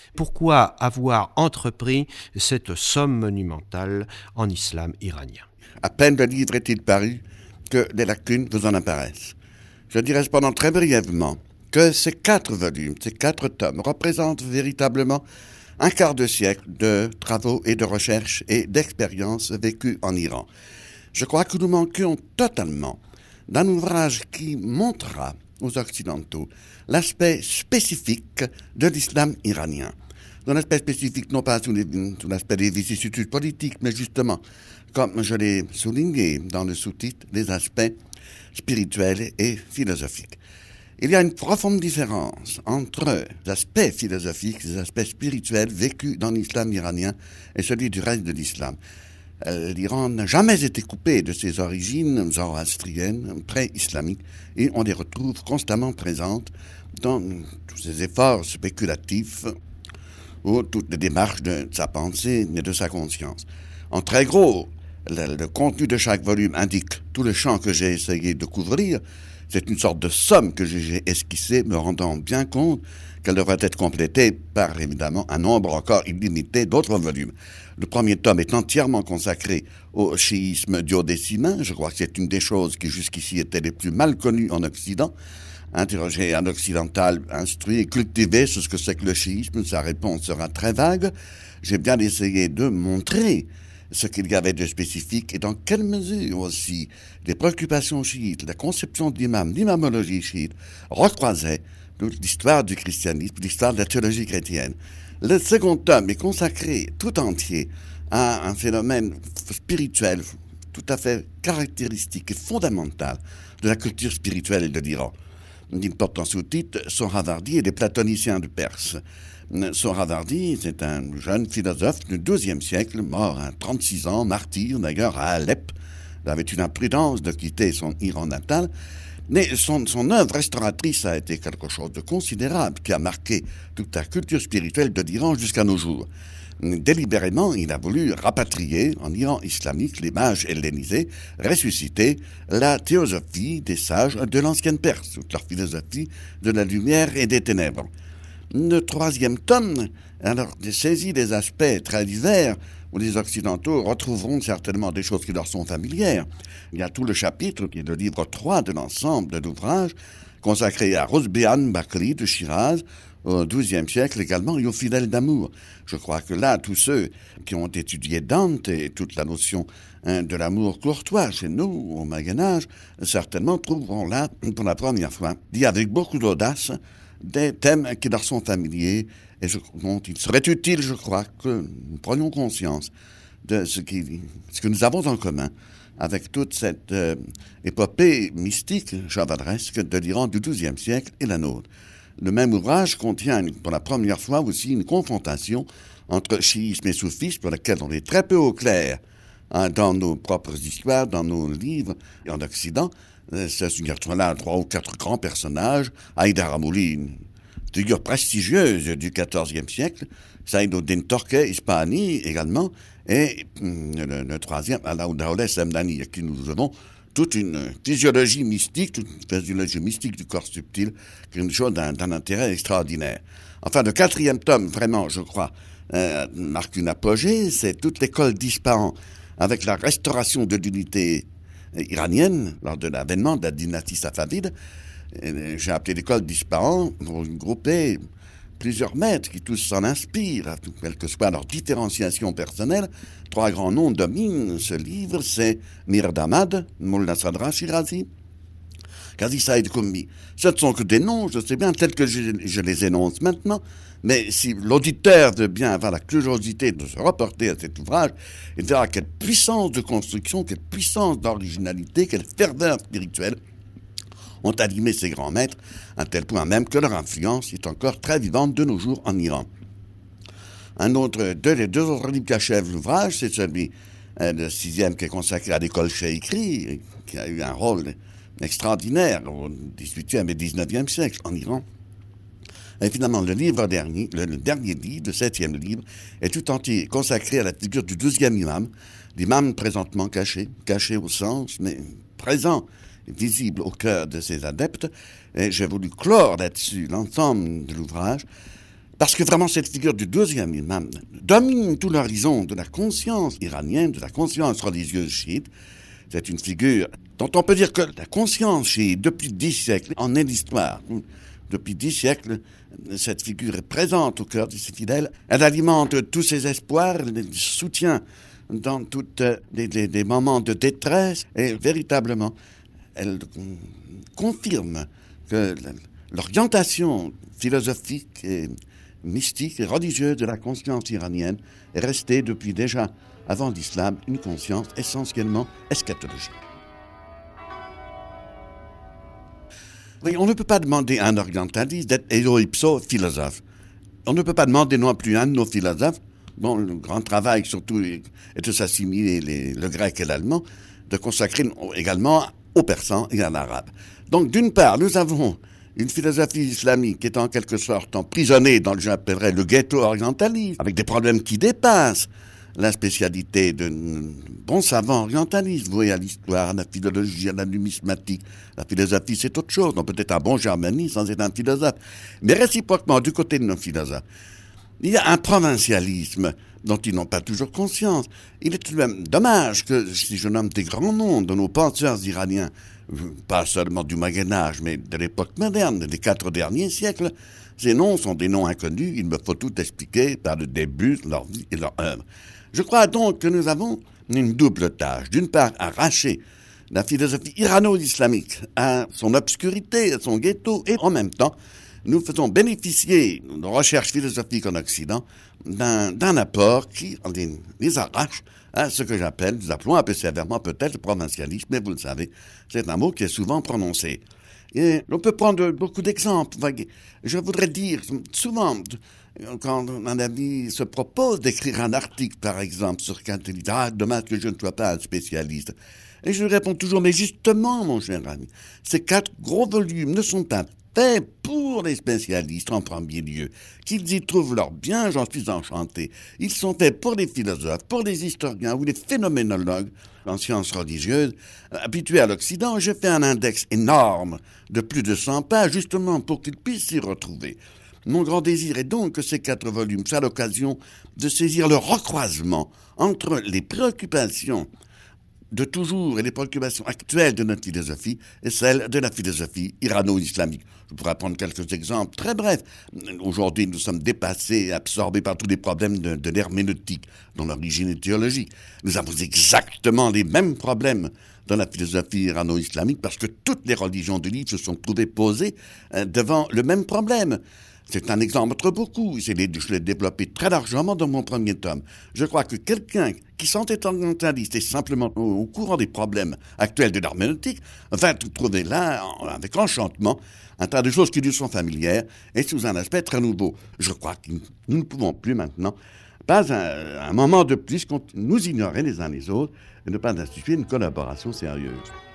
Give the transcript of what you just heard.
Pourquoi avoir entrepris cette somme monumentale en islam iranien? À peine le livre est-il paru que les lacunes vous en apparaissent. Je dirais cependant très brièvement que ces 4 volumes, ces 4 tomes représentent véritablement un quart de siècle de travaux et de recherches et d'expériences vécues en Iran. Je crois que nous manquions totalement d'un ouvrage qui montrera aux Occidentaux l'aspect spécifique de l'islam iranien. Son aspect spécifique, non pas sous l'aspect des vicissitudes politiques, mais justement, comme je l'ai souligné dans le sous-titre, les aspects spirituels et philosophiques. Il y a une profonde différence entre les aspects philosophiques, les aspects spirituels vécus dans l'islam iranien et celui du reste de l'islam. L'Iran n'a jamais été coupé de ses origines zoroastriennes, pré-islamiques, et on les retrouve constamment présentes dans tous ses efforts spéculatifs ou toutes les démarches de sa pensée et de sa conscience. En très gros, le contenu de chaque volume indique tout le champ que j'ai essayé de couvrir. C'est une sorte de somme que j'ai esquissée, me rendant bien compte qu'elle devrait être complétée par, évidemment, un nombre encore illimité d'autres volumes. Le premier tome est entièrement consacré au chiisme duodécimain. Je crois que c'est une des choses qui jusqu'ici étaient les plus mal connues en Occident. Interroger un occidental instruit et cultivé sur ce que c'est que le chiisme, sa réponse sera très vague. J'ai bien essayé de montrer ce qu'il y avait de spécifique et dans quelle mesure aussi les préoccupations chiites, la conception de l'imam, l'imamologie chiite, recroisaient toute l'histoire du christianisme, l'histoire de la théologie chrétienne. Le second tome est consacré tout entier à un phénomène spirituel tout à fait caractéristique et fondamental de la culture spirituelle de l'Iran. Il porte en sous-titre « Sohravardi et les platoniciens de Perse ». Sohravardi, c'est un jeune philosophe du XIIe siècle, mort à 36 ans, martyr d'ailleurs à Alep. Il avait une imprudence de quitter son Iran natal. Mais son œuvre restauratrice a été quelque chose de considérable qui a marqué toute la culture spirituelle de l'Iran jusqu'à nos jours. Délibérément, il a voulu rapatrier en Iran islamique les mages hellénisés, ressusciter la théosophie des sages de l'ancienne Perse, toute leur philosophie de la lumière et des ténèbres. Le troisième tome, alors, saisit des aspects très divers où les Occidentaux retrouveront certainement des choses qui leur sont familières. Il y a tout le chapitre, qui est le livre 3 de l'ensemble de l'ouvrage, consacré à Rosbehan Bakri de Shiraz, au XIIe siècle également, et aux fidèles d'amour. Je crois que là, tous ceux qui ont étudié Dante et toute la notion de l'amour courtois chez nous, au Moyen-Âge, certainement trouveront là, pour la première fois, dit avec beaucoup d'audace, des thèmes qui leur sont familiers et dont il serait utile, je crois, que nous prenions conscience de ce que nous avons en commun avec toute cette épopée mystique, chevaleresque de l'Iran du XIIe siècle et la nôtre. Le même ouvrage contient pour la première fois aussi une confrontation entre chiisme et soufisme, pour laquelle on est très peu au clair dans nos propres histoires, dans nos livres et en Occident. Il y a là 3 ou 4 grands personnages. Haïdar Amouli, une figure prestigieuse du XIVe siècle. Saïd-ud-Din Torkeh, Ispahani également. Et le troisième, Alauddin Semdani, à qui nous avons toute une physiologie mystique, du corps subtil, qui est une chose d'un intérêt extraordinaire. Enfin, le 4e tome, vraiment, je crois, marque une apogée. C'est toute l'école d'Ispahan, avec la restauration de l'unité iranienne, lors de l'avènement de la dynastie safavide. J'ai appelé l'école d'Ispahan pour grouper plusieurs maîtres qui tous s'en inspirent, quelle que soit leur différenciation personnelle. 3 grands noms dominent ce livre, c'est Mir Damad, Mullah Sadra Shirazi, Qazi Saïd Koumi. Ce ne sont que des noms, je sais bien, tels que je les énonce maintenant, mais si l'auditeur veut bien avoir la curiosité de se reporter à cet ouvrage, il verra quelle puissance de construction, quelle puissance d'originalité, quelle ferveur spirituelle ont animé ces grands maîtres, à tel point même que leur influence est encore très vivante de nos jours en Iran. Les deux autres livres qui achèvent l'ouvrage, c'est celui, le 6e, qui est consacré à l'école Sheikri, qui a eu un rôle extraordinaire au XVIIIe et XIXe siècle en Iran. Et finalement, le dernier livre, le 7e livre, est tout entier consacré à la figure du 12e imam, l'imam présentement caché au sens, mais présent, visible au cœur de ses adeptes. Et j'ai voulu clore là-dessus l'ensemble de l'ouvrage, Parce que vraiment, cette figure du deuxième imam domine tout l'horizon de la conscience iranienne, de la conscience religieuse chiite. C'est une figure dont on peut dire que la conscience chiite, depuis 10 siècles, en est l'histoire. Depuis 10 siècles, cette figure est présente au cœur de ses fidèles. Elle alimente tous ses espoirs, les soutient dans tous des moments de détresse. Et véritablement, elle confirme que l'orientation philosophique et mystique et religieuse de la conscience iranienne est restée depuis déjà avant l'islam une conscience essentiellement eschatologique. Oui, on ne peut pas demander à un orientaliste d'être ego ipso philosophe. On ne peut pas demander non plus à un de nos philosophes, dont le grand travail surtout est de s'assimiler le grec et l'allemand, de consacrer également au persan et à l'arabe. Donc d'une part, nous avons une philosophie islamique qui est en quelque sorte emprisonnée dans ce que j'appellerais le ghetto orientaliste, avec des problèmes qui dépassent la spécialité de bons savants orientalistes, voués à l'histoire, à la philologie, à la numismatique. La philosophie, c'est autre chose. On peut être un bon germaniste sans être un philosophe. Mais réciproquement, du côté de nos philosophes, il y a un provincialisme dont ils n'ont pas toujours conscience. Il est tout de même dommage que, si je nomme des grands noms de nos penseurs iraniens, pas seulement du Moyen-Âge, mais de l'époque moderne, des 4 derniers siècles, ces noms sont des noms inconnus. Il me faut tout expliquer par le début de leur vie et leur œuvre. Je crois donc que nous avons une double tâche. D'une part, arracher la philosophie irano-islamique à son obscurité, à son ghetto, et en même temps, nous faisons bénéficier nos recherches philosophiques en Occident d'un apport qui les arrache à ce que nous appelons un peu sévèrement peut-être le provincialisme, mais vous le savez, c'est un mot qui est souvent prononcé. Et on peut prendre beaucoup d'exemples. Je voudrais dire, souvent, quand un ami se propose d'écrire un article, par exemple, sur quelqu'un, il dit « Ah, dommage que je ne sois pas un spécialiste ». Et je lui réponds toujours « Mais justement, mon cher ami, ces 4 gros volumes ne sont pas faits pour les spécialistes en premier lieu. Qu'ils y trouvent leur bien, j'en suis enchanté. Ils sont faits pour les philosophes, pour les historiens ou les phénoménologues en sciences religieuses. Habitués à l'Occident, j'ai fait un index énorme de plus de 100 pages, justement pour qu'ils puissent s'y retrouver. Mon grand désir est donc que ces 4 volumes soient l'occasion de saisir le recroisement entre les préoccupations de toujours et les préoccupations actuelles de notre philosophie et celles de la philosophie irano-islamique. Je pourrais prendre quelques exemples très brefs. Aujourd'hui, nous sommes dépassés, absorbés par tous les problèmes de l'herméneutique, dont l'origine est théologique. Nous avons exactement les mêmes problèmes dans la philosophie irano-islamique parce que toutes les religions du livre se sont trouvées posées devant le même problème. C'est un exemple entre beaucoup. Je l'ai développé très largement dans mon premier tome. Je crois que quelqu'un qui s'entête orientaliste et simplement au courant des problèmes actuels de l'herméneutique va trouver là, avec enchantement, un tas de choses qui lui sont familières et sous un aspect très nouveau. Je crois que nous ne pouvons plus maintenant, pas un moment de plus, nous ignorer les uns les autres et ne pas instituer une collaboration sérieuse.